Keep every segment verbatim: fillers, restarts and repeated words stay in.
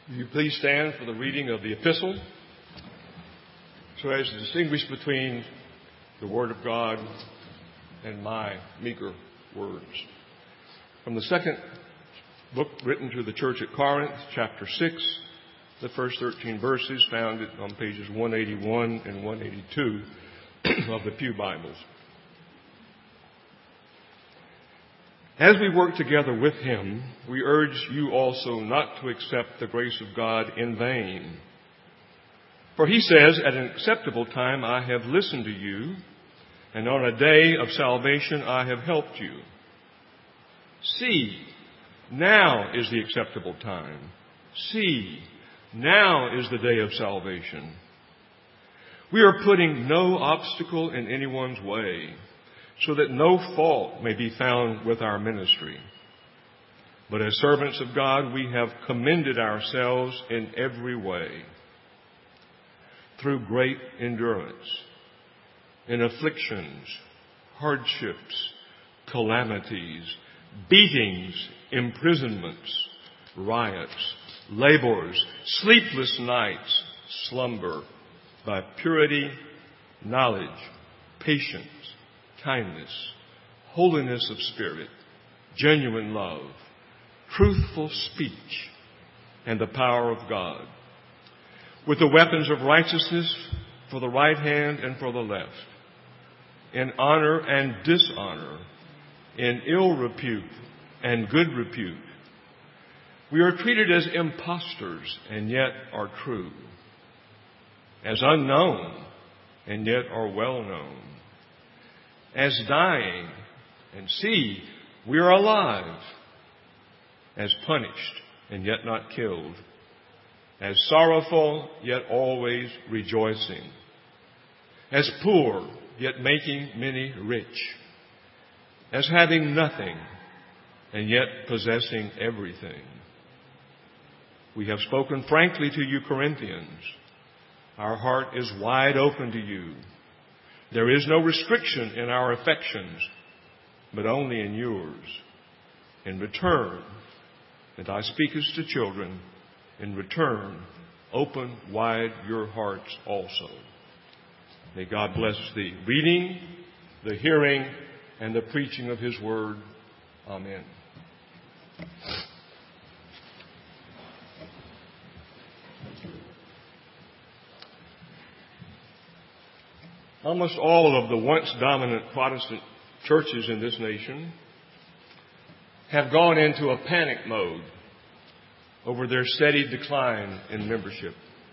Will you please stand for the reading of the epistle so as to distinguish between the Word of God and my meager words. From the second book written to the church at Corinth, chapter six, the first thirteen verses found on pages one eighty-one and one eighty-two of the Pew Bibles. As we work together with him, we urge you also not to accept the grace of God in vain. For he says, at an acceptable time I have listened to you, and on a day of salvation I have helped you. See, now is the acceptable time. See, now is the day of salvation. We are putting no obstacle in anyone's way, so that no fault may be found with our ministry. But as servants of God, we have commended ourselves in every way, through great endurance, in afflictions, hardships, calamities, beatings, imprisonments, riots, labors, sleepless nights, slumber, by purity, knowledge, patience, kindness, holiness of spirit, genuine love, truthful speech, and the power of God, with the weapons of righteousness for the right hand and for the left, in honor and dishonor, in ill repute and good repute. We are treated as impostors and yet are true, as unknown and yet are well known, as dying, and see, we are alive, as punished, and yet not killed, as sorrowful, yet always rejoicing, as poor, yet making many rich, as having nothing, and yet possessing everything. We have spoken frankly to you, Corinthians. Our heart is wide open to you. There is no restriction in our affections, but only in yours. In return, and I speak as to children, in return, open wide your hearts also. May God bless the reading, the hearing, and the preaching of His Word. Amen. Almost all of the once dominant Protestant churches in this nation have gone into a panic mode over their steady decline in membership.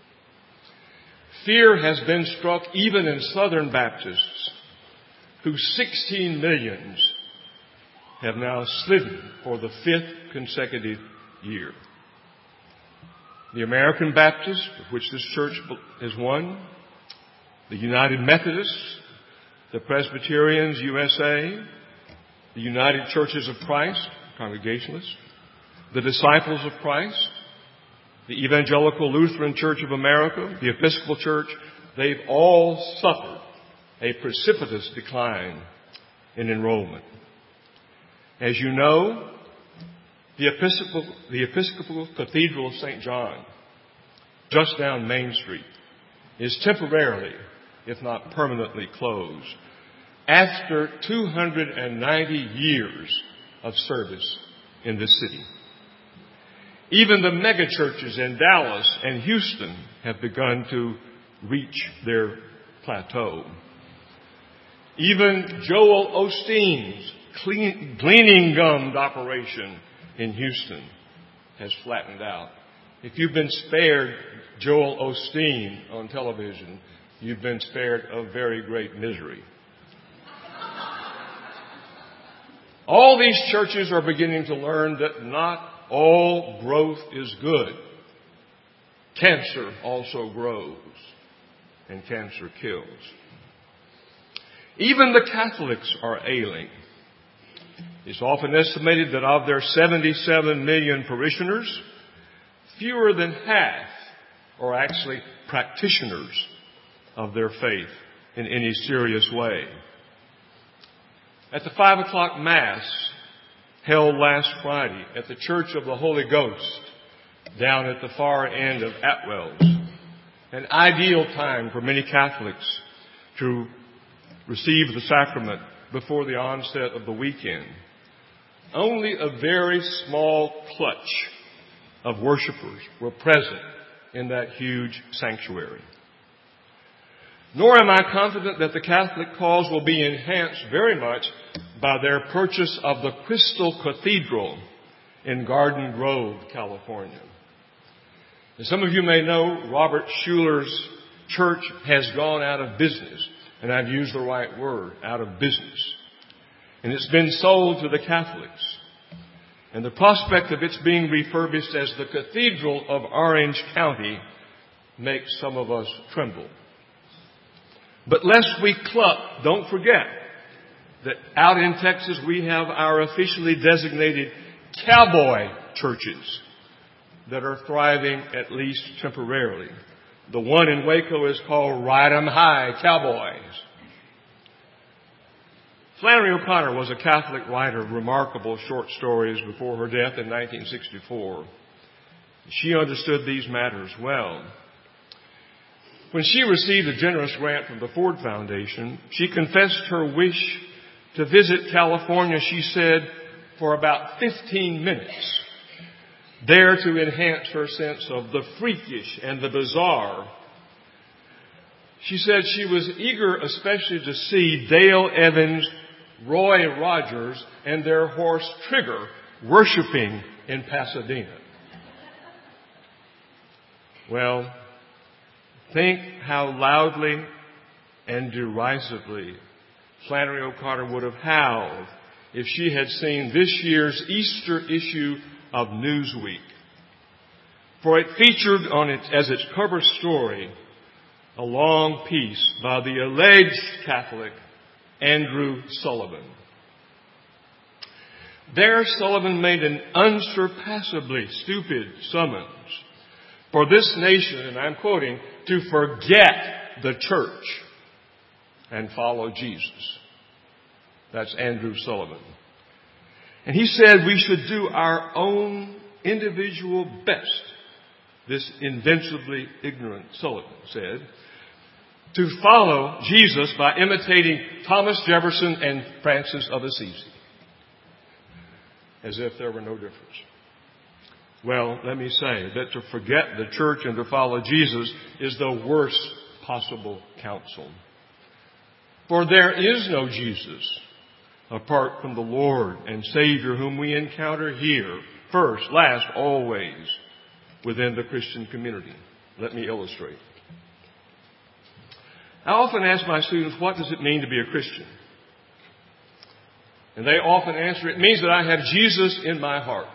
Fear has been struck even in Southern Baptists, whose sixteen millions have now slidden for the fifth consecutive year. The American Baptists, of which this church is one, the United Methodists, the Presbyterians U S A, the United Churches of Christ, Congregationalists, the Disciples of Christ, the Evangelical Lutheran Church of America, the Episcopal Church, they've all suffered a precipitous decline in enrollment. As you know, the Episcopal, the Episcopal Cathedral of Saint John, just down Main Street, is temporarily, if not permanently, closed after two hundred ninety years of service in this city. Even the megachurches in Dallas and Houston have begun to reach their plateau. Even Joel Osteen's clean, gleaning gums operation in Houston has flattened out. If you've been spared Joel Osteen on television, you've been spared of very great misery. All these churches are beginning to learn that not all growth is good. Cancer also grows, and cancer kills. Even the Catholics are ailing. It's often estimated that of their seventy-seven million parishioners, fewer than half are actually practitioners of their faith in any serious way. At the five o'clock Mass held last Friday at the Church of the Holy Ghost down at the far end of Atwell's, an ideal time for many Catholics to receive the sacrament before the onset of the weekend. Only a very small clutch of worshipers were present in that huge sanctuary. Nor am I confident that the Catholic cause will be enhanced very much by their purchase of the Crystal Cathedral in Garden Grove, California. As some of you may know, Robert Schuller's church has gone out of business, and I've used the right word, out of business. And it's been sold to the Catholics. And the prospect of its being refurbished as the Cathedral of Orange County makes some of us tremble. But lest we cluck, don't forget that out in Texas we have our officially designated cowboy churches that are thriving, at least temporarily. The one in Waco is called Ride 'em High Cowboys. Flannery O'Connor was a Catholic writer of remarkable short stories before her death in nineteen sixty-four. She understood these matters well. When she received a generous grant from the Ford Foundation, she confessed her wish to visit California, she said, for about fifteen minutes, there to enhance her sense of the freakish and the bizarre. She said she was eager especially to see Dale Evans, Roy Rogers, and their horse Trigger worshiping in Pasadena. Well, think how loudly and derisively Flannery O'Connor would have howled if she had seen this year's Easter issue of Newsweek. For it featured on it as its cover story a long piece by the alleged Catholic Andrew Sullivan. There Sullivan made an unsurpassably stupid summons for this nation, and I'm quoting, to forget the church and follow Jesus. That's Andrew Sullivan. And he said we should do our own individual best, this invincibly ignorant Sullivan said, to follow Jesus by imitating Thomas Jefferson and Francis of Assisi. As if there were no difference. Well, let me say that to forget the church and to follow Jesus is the worst possible counsel. For there is no Jesus apart from the Lord and Savior whom we encounter here, first, last, always, within the Christian community. Let me illustrate. I often ask my students, what does it mean to be a Christian? And they often answer, it means that I have Jesus in my heart.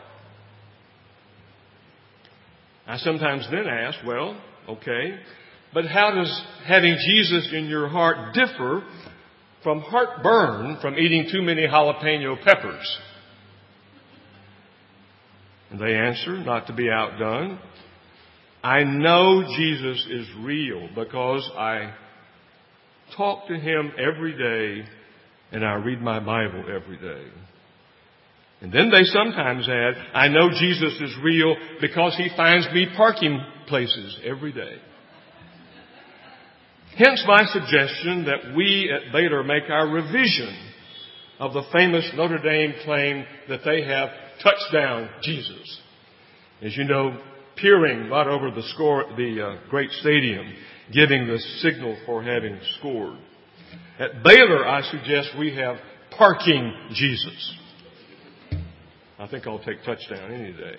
I sometimes then ask, well, okay, but how does having Jesus in your heart differ from heartburn from eating too many jalapeno peppers? And they answer, not to be outdone, I know Jesus is real because I talk to Him every day and I read my Bible every day. And then they sometimes add, I know Jesus is real because He finds me parking places every day. Hence my suggestion that we at Baylor make our revision of the famous Notre Dame claim that they have touchdown Jesus. As you know, peering right over the score, the uh, great stadium, giving the signal for having scored. At Baylor, I suggest we have parking Jesus. I think I'll take touchdown any day.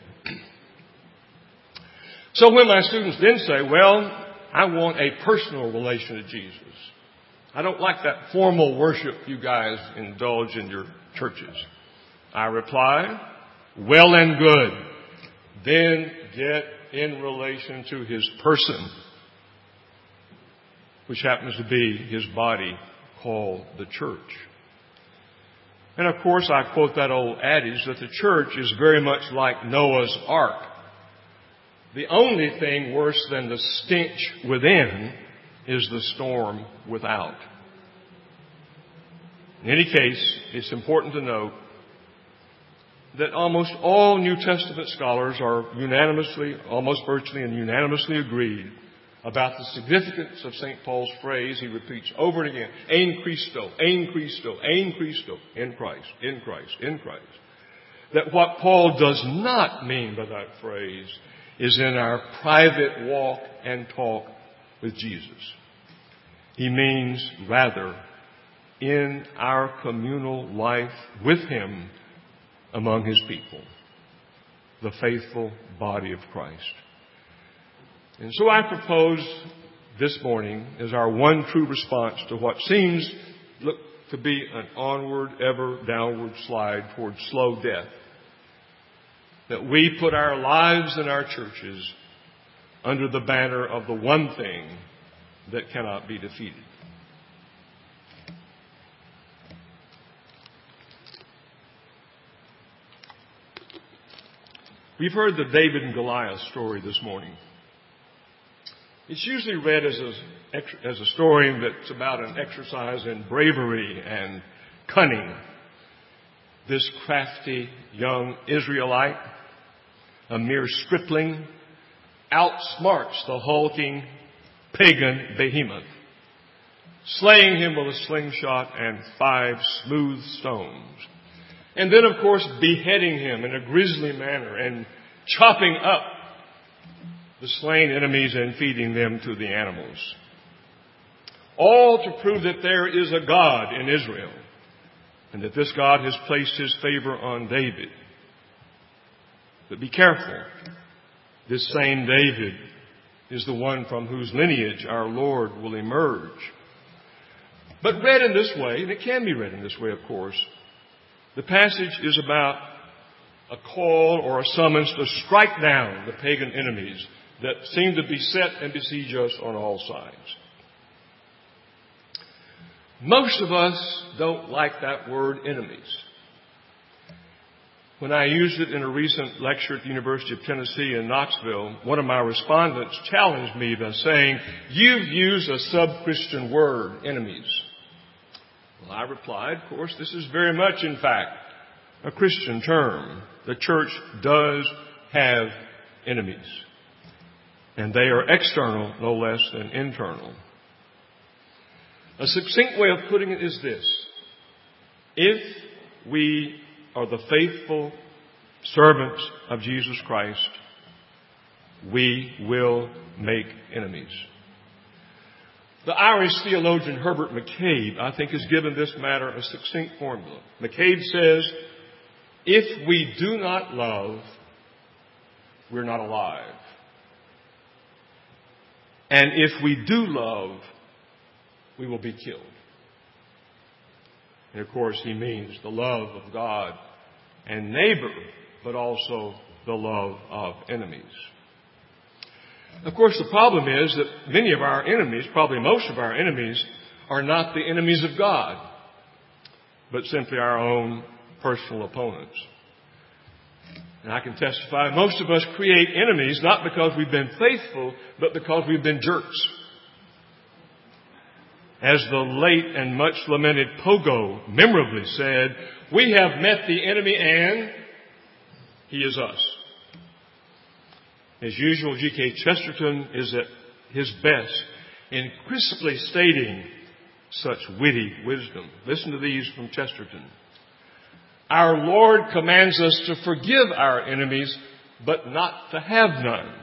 So when my students then say, well, I want a personal relation to Jesus. I don't like that formal worship you guys indulge in your churches. I reply, well and good. Then get in relation to His person, which happens to be His body called the church. And of course, I quote that old adage that the church is very much like Noah's Ark. The only thing worse than the stench within is the storm without. In any case, it's important to note that almost all New Testament scholars are unanimously, almost virtually and unanimously agreed about the significance of Saint Paul's phrase he repeats over and again, "En Christo, en Christo, en Christo," in Christ, in Christ, in Christ. That what Paul does not mean by that phrase is in our private walk and talk with Jesus. He means rather in our communal life with Him among His people, the faithful body of Christ. And so I propose this morning as our one true response to what seems look to be an onward, ever downward slide towards slow death, that we put our lives and our churches under the banner of the one thing that cannot be defeated. We've heard the David and Goliath story this morning. It's usually read as a, as a story that's about an exercise in bravery and cunning. This crafty young Israelite, a mere stripling, outsmarts the hulking pagan behemoth, slaying him with a slingshot and five smooth stones. And then, of course, beheading him in a grisly manner and chopping up the slain enemies and feeding them to the animals. All to prove that there is a God in Israel and that this God has placed His favor on David. But be careful. This same David is the one from whose lineage our Lord will emerge. But read in this way, and it can be read in this way, of course, the passage is about a call or a summons to strike down the pagan enemies that seem to beset and besiege us on all sides. Most of us don't like that word, enemies. When I used it in a recent lecture at the University of Tennessee in Knoxville, one of my respondents challenged me by saying, "You've used a sub-Christian word, enemies." Well, I replied, of course, this is very much, in fact, a Christian term. The church does have enemies. And they are external, no less than internal. A succinct way of putting it is this. If we are the faithful servants of Jesus Christ, we will make enemies. The Irish theologian Herbert McCabe, I think, has given this matter a succinct formula. McCabe says, if we do not love, we're not alive. And if we do love, we will be killed. And of course, he means the love of God and neighbor, but also the love of enemies. Of course, the problem is that many of our enemies, probably most of our enemies, are not the enemies of God, but simply our own personal opponents. And I can testify, most of us create enemies not because we've been faithful, but because we've been jerks. As the late and much lamented Pogo memorably said, we have met the enemy and he is us. As usual, G K Chesterton is at his best in crisply stating such witty wisdom. Listen to these from Chesterton. Our Lord commands us to forgive our enemies, but not to have none.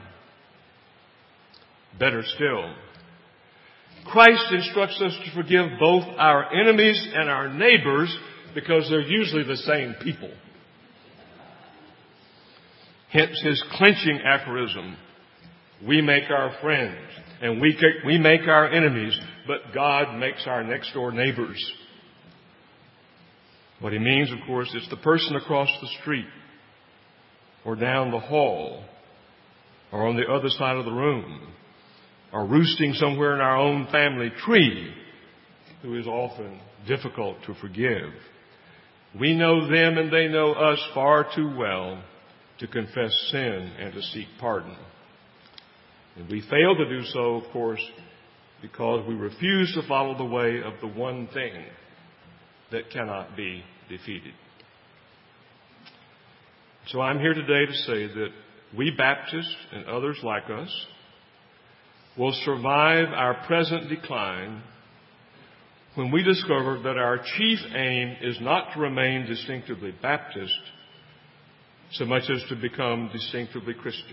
Better still, Christ instructs us to forgive both our enemies and our neighbors because they're usually the same people. Hence his clinching aphorism, we make our friends and we, we make our enemies, but God makes our next door neighbors. What he means, of course, is the person across the street or down the hall or on the other side of the room or roosting somewhere in our own family tree who is often difficult to forgive. We know them and they know us far too well to confess sin and to seek pardon. And we fail to do so, of course, because we refuse to follow the way of the one thing that cannot be defeated. So I'm here today to say that we Baptists and others like us will survive our present decline when we discover that our chief aim is not to remain distinctively Baptist so much as to become distinctively Christian.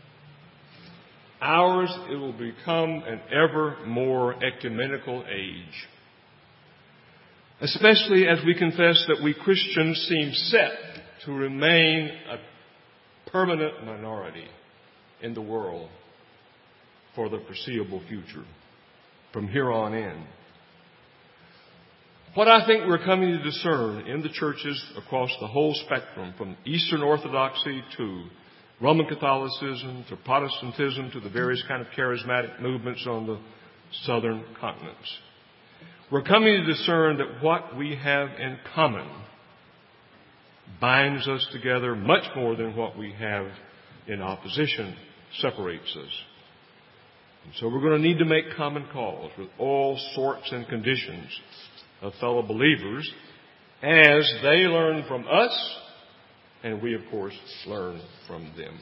Ours, it will become an ever more ecumenical age, especially as we confess that we Christians seem set to remain a permanent minority in the world for the foreseeable future, from here on in. What I think we're coming to discern in the churches across the whole spectrum, from Eastern Orthodoxy to Roman Catholicism to Protestantism to the various kind of charismatic movements on the southern continents, we're coming to discern that what we have in common binds us together much more than what we have in opposition separates us. And so we're going to need to make common cause with all sorts and conditions of fellow believers as they learn from us and we, of course, learn from them.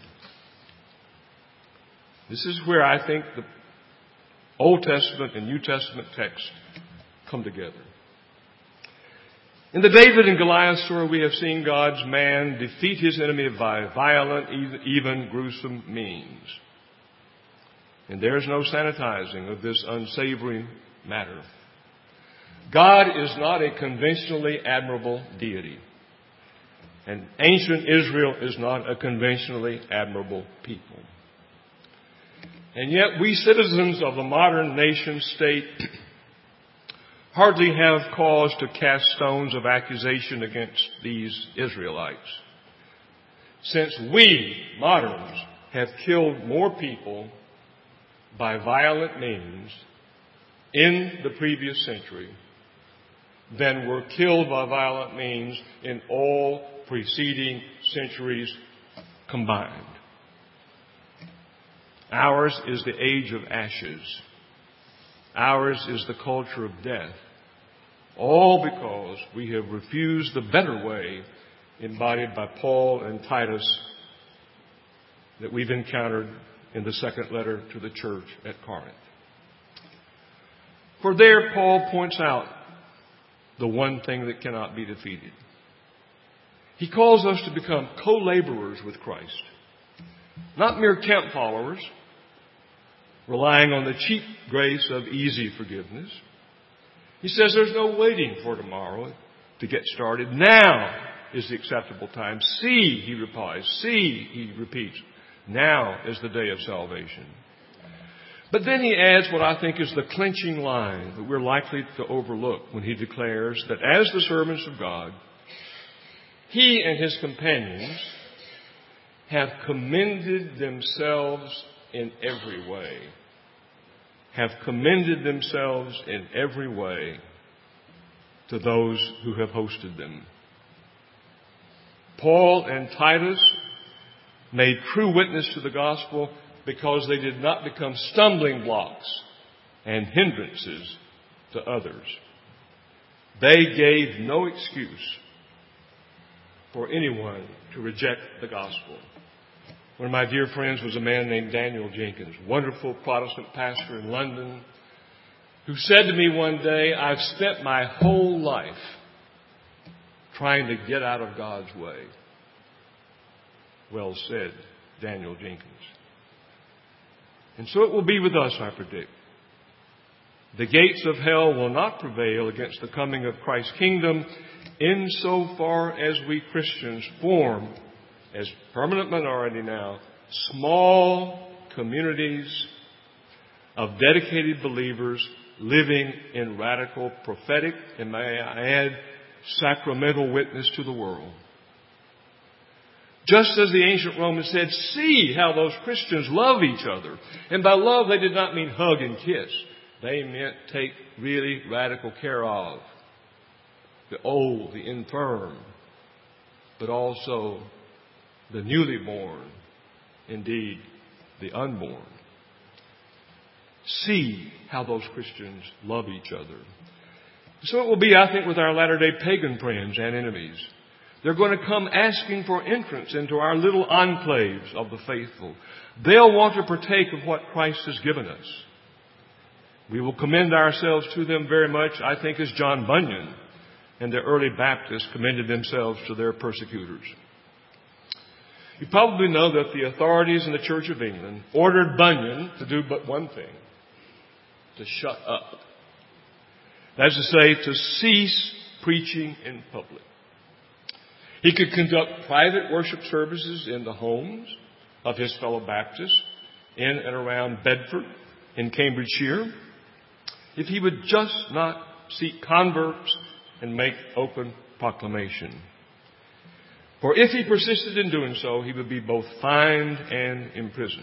This is where I think the Old Testament and New Testament texts come together. In the David and Goliath story, we have seen God's man defeat his enemy by violent, even gruesome means. And there's no sanitizing of this unsavory matter. God is not a conventionally admirable deity. And ancient Israel is not a conventionally admirable people. And yet we citizens of the modern nation state hardly have cause to cast stones of accusation against these Israelites, since we, moderns, have killed more people by violent means in the previous century than were killed by violent means in all preceding centuries combined. Ours is the age of ashes. Ours is the culture of death. All because we have refused the better way embodied by Paul and Titus that we've encountered in the second letter to the church at Corinth. For there, Paul points out the one thing that cannot be defeated. He calls us to become co-laborers with Christ, not mere camp followers, relying on the cheap grace of easy forgiveness. He says there's no waiting for tomorrow to get started. Now is the acceptable time. See, he replies. See, he repeats. Now is the day of salvation. But then he adds what I think is the clinching line that we're likely to overlook when he declares that as the servants of God, he and his companions have commended themselves in every way. Have commended themselves in every way to those who have hosted them. Paul and Titus made true witness to the gospel because they did not become stumbling blocks and hindrances to others. They gave no excuse for anyone to reject the gospel. One of my dear friends was a man named Daniel Jenkins, wonderful Protestant pastor in London, who said to me one day, I've spent my whole life trying to get out of God's way. Well said, Daniel Jenkins. And so it will be with us, I predict. The gates of hell will not prevail against the coming of Christ's kingdom insofar as we Christians form, as permanent minority now, small communities of dedicated believers living in radical prophetic, and may I add, sacramental witness to the world. Just as the ancient Romans said, see how those Christians love each other. And by love, they did not mean hug and kiss. They meant take really radical care of the old, the infirm, but also the newly born, indeed, the unborn. See how those Christians love each other. So it will be, I think, with our latter-day pagan friends and enemies. They're going to come asking for entrance into our little enclaves of the faithful. They'll want to partake of what Christ has given us. We will commend ourselves to them very much, I think, as John Bunyan and the early Baptists commended themselves to their persecutors. You probably know that the authorities in the Church of England ordered Bunyan to do but one thing: to shut up. That is to say, to cease preaching in public. He could conduct private worship services in the homes of his fellow Baptists in and around Bedford in Cambridgeshire, if he would just not seek converts and make open proclamation. For if he persisted in doing so, he would be both fined and imprisoned.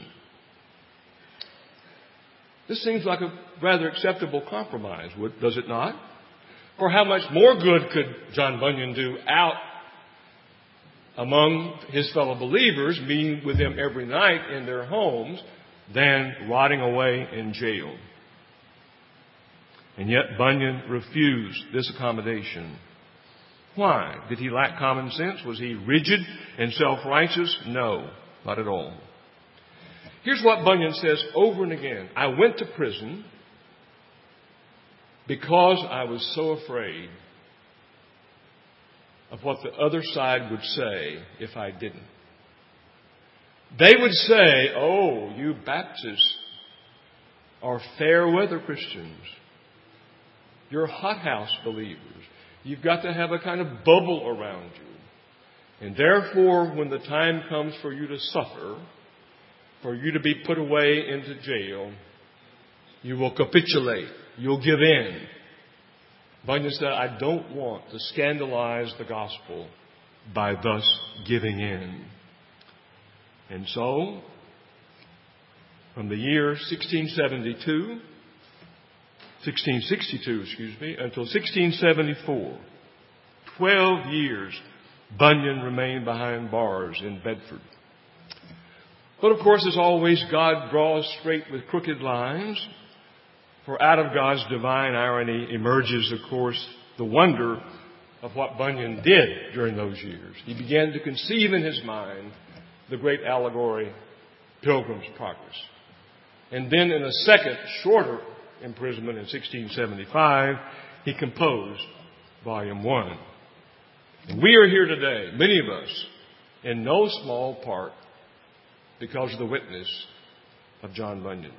This seems like a rather acceptable compromise, does it not? For how much more good could John Bunyan do out among his fellow believers, meeting with them every night in their homes, than rotting away in jail? And yet Bunyan refused this accommodation. Why? Did he lack common sense? Was he rigid and self-righteous? No, not at all. Here's what Bunyan says over and again. I went to prison because I was so afraid of what the other side would say if I didn't. They would say, oh, you Baptists are fair weather Christians. You're hothouse believers. You've got to have a kind of bubble around you. And therefore, when the time comes for you to suffer, for you to be put away into jail, you will capitulate. You'll give in. Bunyan said, I don't want to scandalize the gospel by thus giving in. And so, from the year sixteen seventy-two, sixteen sixty-two, excuse me, until sixteen seventy-four, twelve years, Bunyan remained behind bars in Bedford. But of course, as always, God draws straight with crooked lines. For out of God's divine irony emerges, of course, the wonder of what Bunyan did during those years. He began to conceive in his mind the great allegory, Pilgrim's Progress. And then in a second, shorter imprisonment in sixteen seventy-five, he composed Volume one. And we are here today, many of us, in no small part because of the witness of John Bunyan.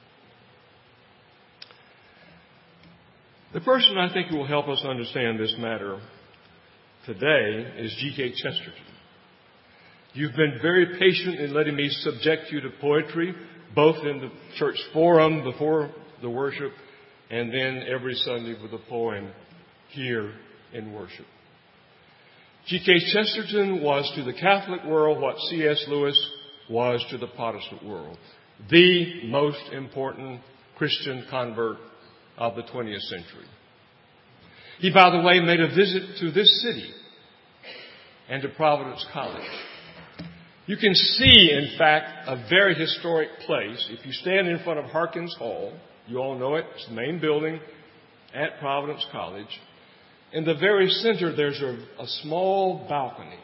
The person I think who will help us understand this matter today is G K Chesterton. You've been very patient in letting me subject you to poetry, both in the church forum before the worship and then every Sunday with a poem here in worship. G K Chesterton was to the Catholic world what C S Lewis was to the Protestant world. The most important Christian convert of the twentieth century. He, by the way, made a visit to this city and to Providence College. You can see, in fact, a very historic place. If you stand in front of Harkins Hall, you all know it, it's the main building at Providence College. In the very center, there's a, a small balcony.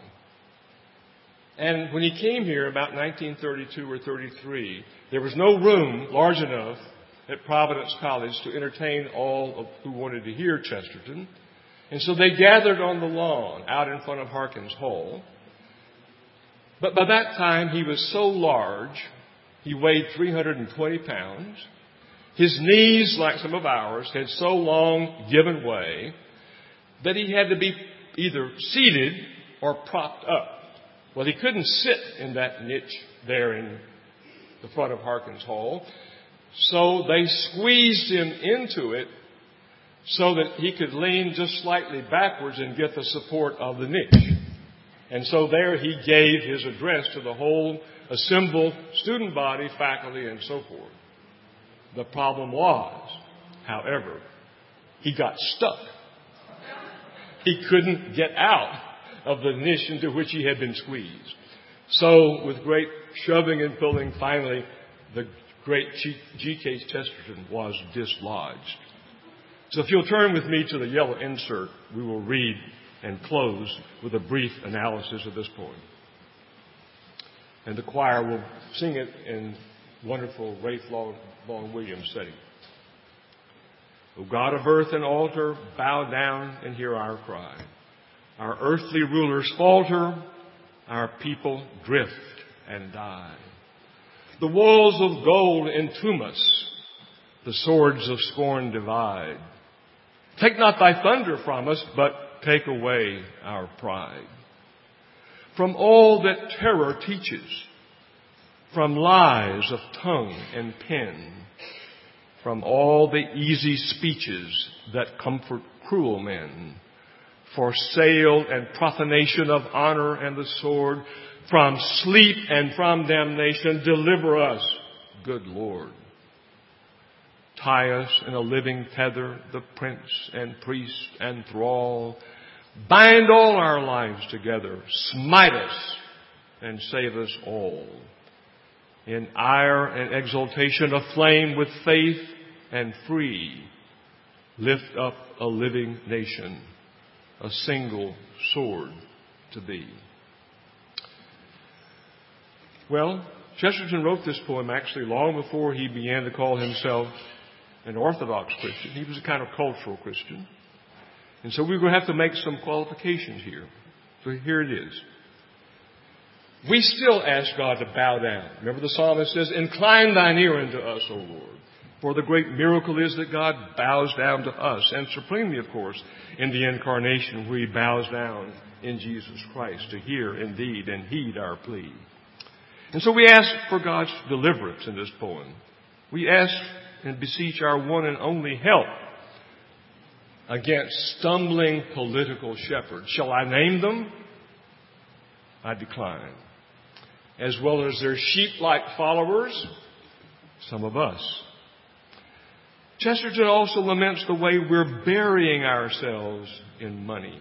And when he came here about nineteen thirty-two or thirty-three, there was no room large enough at Providence College to entertain all of who wanted to hear Chesterton. And so they gathered on the lawn out in front of Harkins Hall. But by that time, he was so large, he weighed three hundred twenty pounds. His knees, like some of ours, had so long given way that he had to be either seated or propped up. Well, he couldn't sit in that niche there in the front of Harkins Hall. So they squeezed him into it so that he could lean just slightly backwards and get the support of the niche. And so there he gave his address to the whole assembled student body, faculty, and so forth. The problem was, however, he got stuck. He couldn't get out of the niche into which he had been squeezed. So with great shoving and pulling, finally, the great G K Chesterton was dislodged. So if you'll turn with me to the yellow insert, we will read and close with a brief analysis of this poem. And the choir will sing it in wonderful Ralph Vaughan Williams setting. O God of earth and altar, bow down and hear our cry. Our earthly rulers falter, our people drift and die. The walls of gold entomb us, the swords of scorn divide. Take not thy thunder from us, but take away our pride. From all that terror teaches, from lies of tongue and pen, from all the easy speeches that comfort cruel men, for sale and profanation of honor and the sword, from sleep and from damnation, deliver us, good Lord. Tie us in a living tether, the prince and priest and thrall. Bind all our lives together, smite us and save us all. In ire and exultation, aflame with faith and free, lift up a living nation, a single sword to be. Well, Chesterton wrote this poem actually long before he began to call himself an Orthodox Christian. He was a kind of cultural Christian. And so we're going to have to make some qualifications here. So here it is. We still ask God to bow down. Remember the psalmist says, incline thine ear unto us, O Lord. For the great miracle is that God bows down to us. And supremely, of course, in the incarnation where he bows down in Jesus Christ to hear indeed and heed our plea. And so we ask for God's deliverance in this poem. We ask and beseech our one and only help against stumbling political shepherds. Shall I name them? I decline. As well as their sheep-like followers, some of us. Chesterton also laments the way we're burying ourselves in money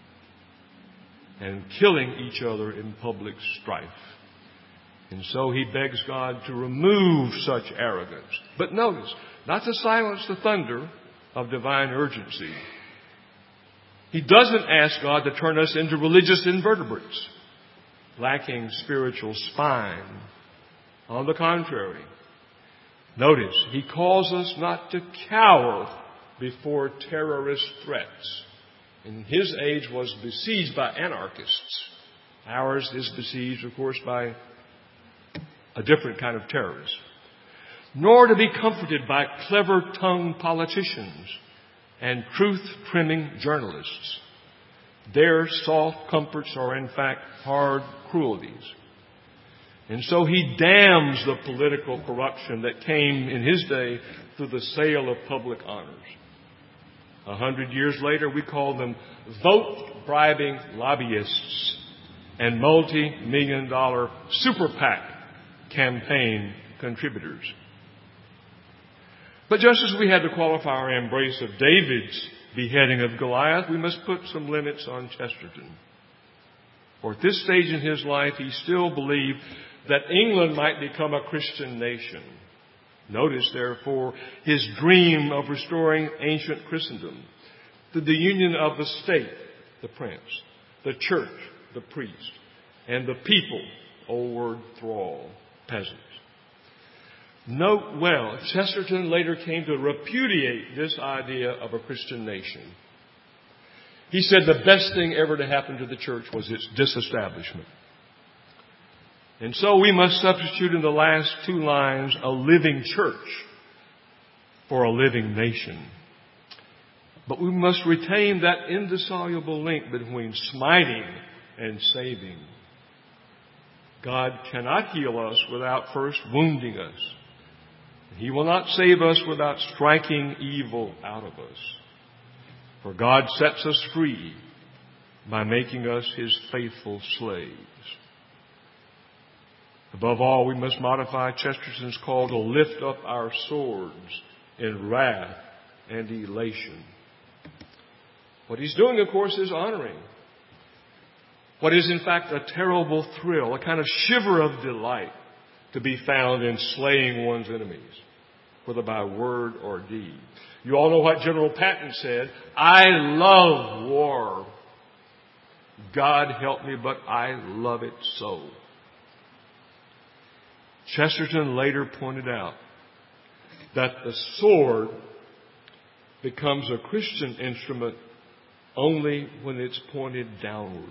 and killing each other in public strife. And so he begs God to remove such arrogance. But notice, not to silence the thunder of divine urgency. He doesn't ask God to turn us into religious invertebrates, lacking spiritual spine. On the contrary, notice, he calls us not to cower before terrorist threats. And his age was besieged by anarchists. Ours is besieged, of course, by a different kind of terrorist. Nor to be comforted by clever-tongued politicians and truth-trimming journalists. Their soft comforts are, in fact, hard cruelties. And so he damns the political corruption that came in his day through the sale of public honors. A hundred years later, we call them vote-bribing lobbyists and multi-million dollar super PAC campaign contributors. But just as we had to qualify our embrace of David's beheading of Goliath, we must put some limits on Chesterton. For at this stage in his life, he still believed that England might become a Christian nation. Notice, therefore, his dream of restoring ancient Christendom to the union of the state, the prince, the church, the priest, and the people, old word thrall, peasants. Note well, Chesterton later came to repudiate this idea of a Christian nation. He said the best thing ever to happen to the church was its disestablishment. And so we must substitute in the last two lines a living church for a living nation. But we must retain that indissoluble link between smiting and saving. God cannot heal us without first wounding us. He will not save us without striking evil out of us. For God sets us free by making us His faithful slaves. Above all, we must modify Chesterton's call to lift up our swords in wrath and elation. What he's doing, of course, is honoring what is in fact a terrible thrill, a kind of shiver of delight to be found in slaying one's enemies, whether by word or deed. You all know what General Patton said, "I love war. God help me, but I love it so. Chesterton later pointed out that the sword becomes a Christian instrument only when it's pointed downward.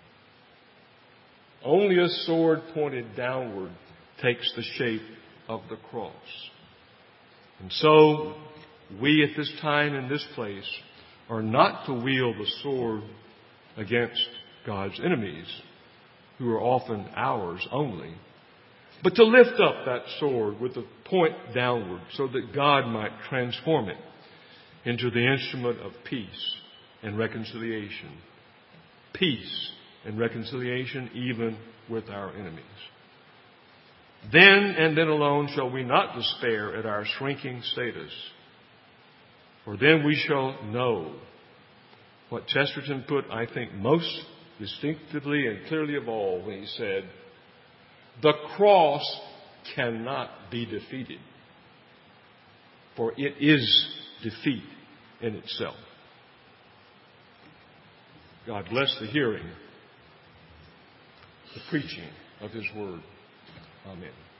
Only a sword pointed downward takes the shape of the cross. And so, we at this time in this place are not to wield the sword against God's enemies, who are often ours only, but to lift up that sword with the point downward so that God might transform it into the instrument of peace and reconciliation. Peace and reconciliation even with our enemies. Then and then alone shall we not despair at our shrinking status, for then we shall know what Chesterton put, I think, most distinctively and clearly of all when he said, the cross cannot be defeated, for it is defeat in itself. God bless the hearing, the preaching of His Word. Amen.